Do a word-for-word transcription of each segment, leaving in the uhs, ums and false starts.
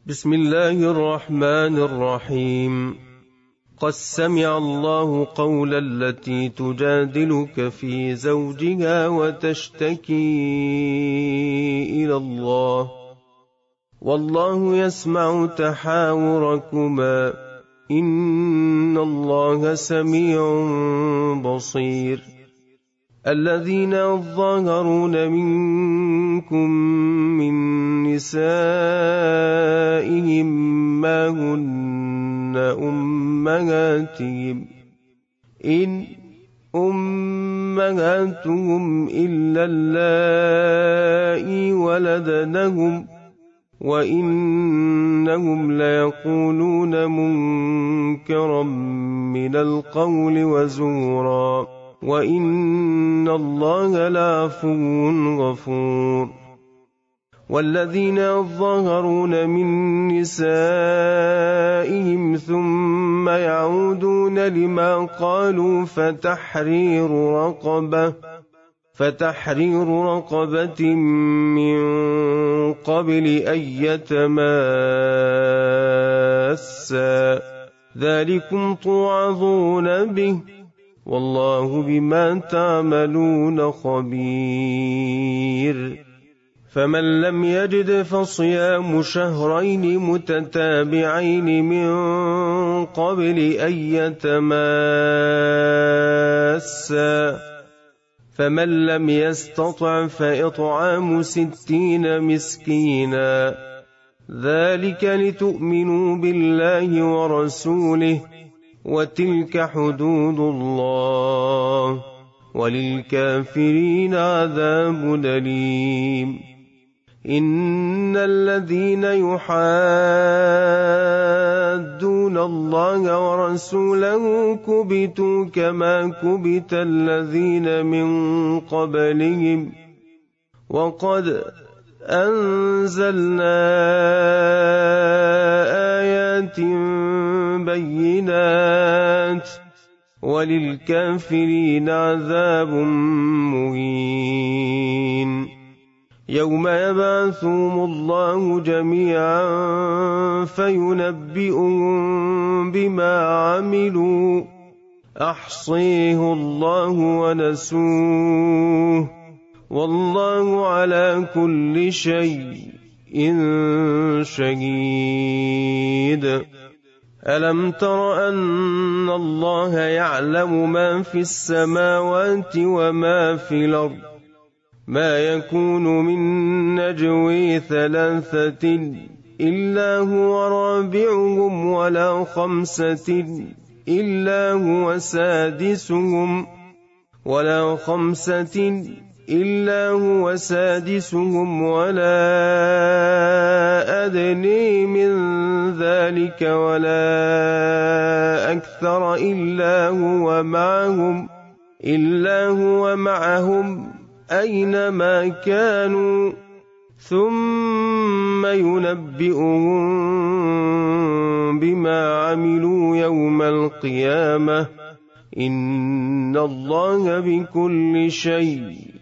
بسم الله الرحمن الرحيم. قد سمع الله قول التي تجادلك في زوجها وتشتكي إلى الله والله يسمع تحاوركما إن الله سميع بصير. الذين يظاهرون منكم من نسائهم ما هن أمهاتهم إن أمهاتهم إلا اللائي ولدنهم وإنهم ليقولون منكرا من القول وزورا وإن الله لعفو غفور. والذين يظاهرون من نسائهم ثم يعودون لما قالوا فتحرير رقبة فتحرير رقبة من قبل أن يتماسا ذلكم توعظون به والله بما تعملون خبير. فمن لم يجد فصيام شهرين متتابعين من قبل أن يتماسا فمن لم يستطع فإطعام ستين مسكينا ذلك لتؤمنوا بالله ورسوله وتلك حدود الله وللكافرين عذاب أليم. إن الذين يحادون الله ورسوله كبتوا كما كبت الذين من قبلهم وقد أنزلنا آيات بينات وللكافرين عذاب مهين. يوم يبعثهم الله جميعا فينبئهم بما عملوا أحصيه الله ونسوه والله على كل شيء شهيد. ألم تر أن الله يعلم ما في السماوات وما في الأرض ما يكون من نجوى ثلاثة إلا هو رابعهم ولا خمسة إلا هو سادسهم ولا خمسة إلا هو سادسهم ولا أدني من ذلك ولا أكثر إلا هو معهم إلا هو معهم أينما كانوا ثم ينبئهم بما عملوا يوم القيامة إن الله بكل شيء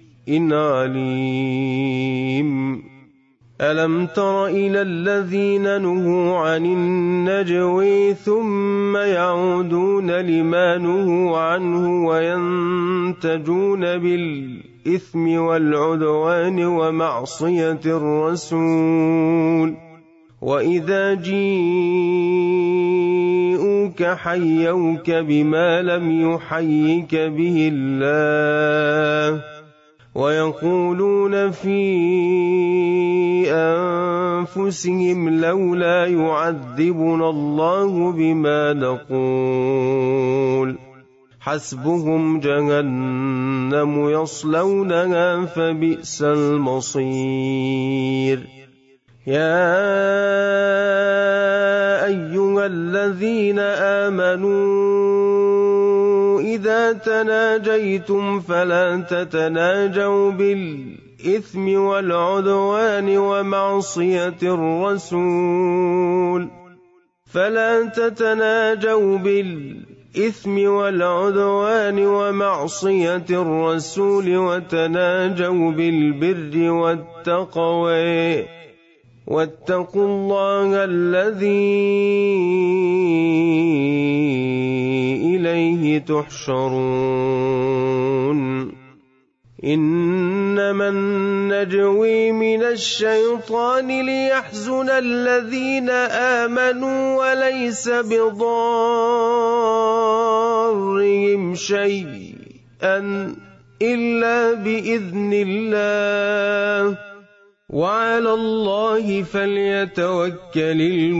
عليم. ألم تر إلى الذين نهوا عن النجوى ثم يعودون لما نهوا عنه وينتجون بالإثم والعدوان ومعصية الرسول وإذا جيءوك حيوك بما لم يحيك به الله ويقولون في أنفسهم لولا يعذبنا الله بما نقول حسبهم جهنم يصلونها فبئس المصير. يا أيها الذين آمنوا إذا تناجيتم فلا تتناجوا بالإثم والعدوان ومعصية الرسول فلا تتناجوا بالإثم والعدوان ومعصية الرسول وتناجوا بالبر والتقوى واتقوا الله الذي إليه تحشرون إنما النجوي من الشيطان ليحزن الذين آمنوا وليس بضارهم شيئا إلا بإذن الله وعلى الله فليتوكل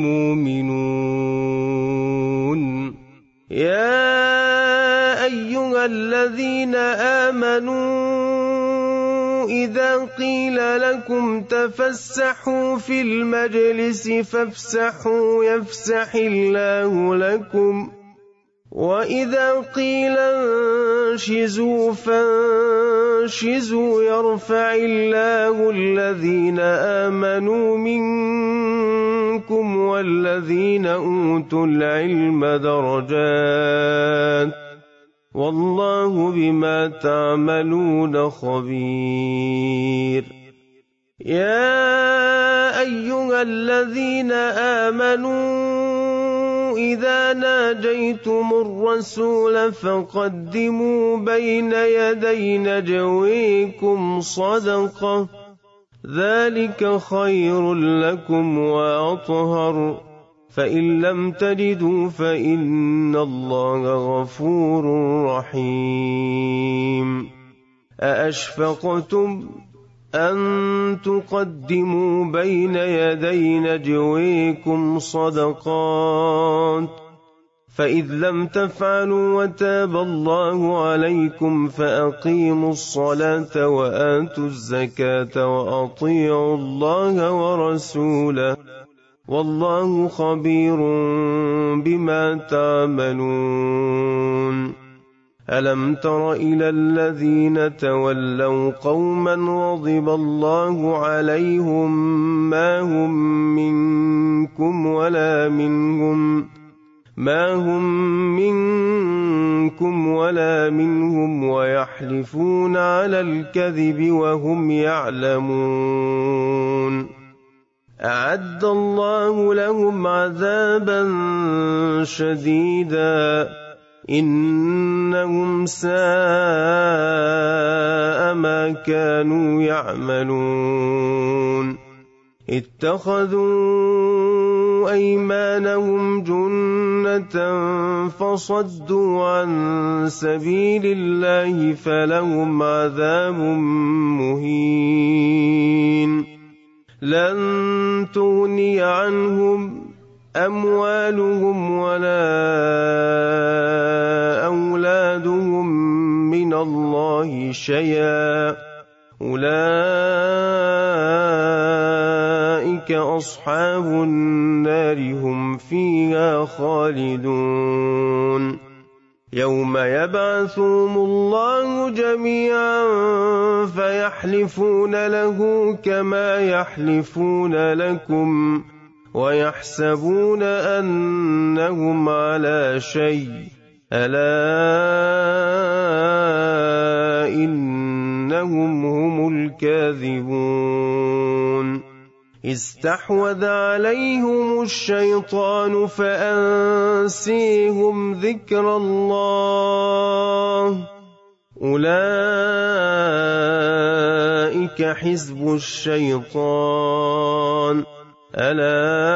المؤمنون يا أيها الذين آمنوا إذا قيل لكم تفسحوا في المجلس فافسحوا يفسح الله لكم وإذا قيل انشزوا فانشزوا يرفع الله الذين آمنوا منكم والذين أوتوا العلم درجات والله بما تعملون خبير يا أيها الذين آمنوا إذا ناجيتم الرسول فقدموا بين يدي نجويكم صدقة ذلك خير لكم وأطهر فإن لم تجدوا فإن الله غفور رحيم أأشفقتم أن تقدموا بين يدي نجويكم صدقات فإذ لم تفعلوا وتاب الله عليكم فأقيموا الصلاة وآتوا الزكاة وأطيعوا الله ورسوله والله خبير بما تعملون ألم تر إلى الذين تولوا قوما غضب الله عليهم ما هم منكم ولا منهم ما هم منكم ولا منهم ويحلفون على الكذب وهم يعلمون أعد الله لهم عذابا شديدا إنهم ساء ما كانوا يعملون اتخذوا أيمانهم جنة فصدوا عن سبيل الله فلهم عذاب مهين لن تغني عنهم أموالهم ولا أولادهم من الله شيئا أولئك أصحاب النار هم فيها خالدون يوم يبعثهم الله جميعا فيحلفون له كما يحلفون لكم ويحسبون أنهم على شيء ألا إنهم هم الكاذبون استحوذ عليهم الشيطان فأنسيهم ذكر الله أولئك حزب الشيطان ألا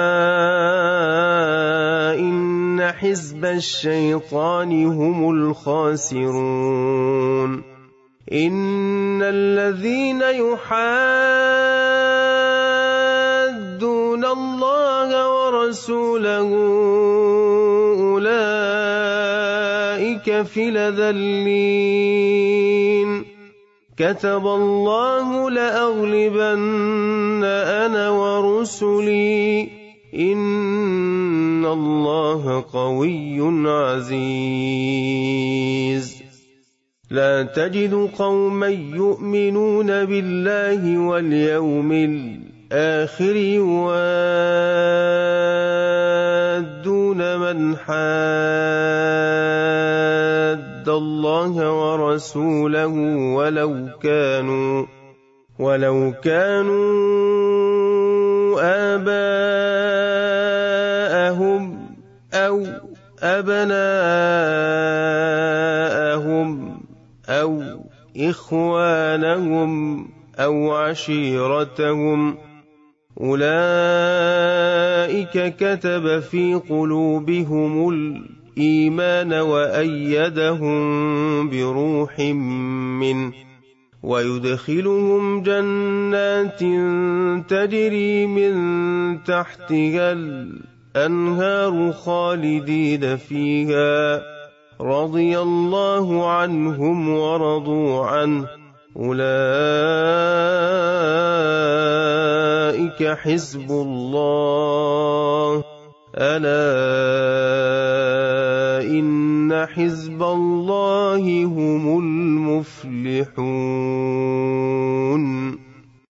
إن حزب الشيطان هم الخاسرون إن الذين يحادون الله ورسوله أولئك في الأذلين كتب الله لأغلبن أنا ورسلي إن الله قوي عزيز لا تجد قوما يؤمنون بالله واليوم الآخر يوادون من حاد الله ورسوله ولو كانوا ولو كانوا أبناءهم أو إخوانهم أو عشيرتهم أولئك كتب في قلوبهم الإيمان وأيدهم بروح منه ويدخلهم جنات تجري من تحتها الأنهار خالدين فيها رضي الله عنهم ورضوا عنه أولئك حزب الله ألا إن حزب الله هم المفلحون.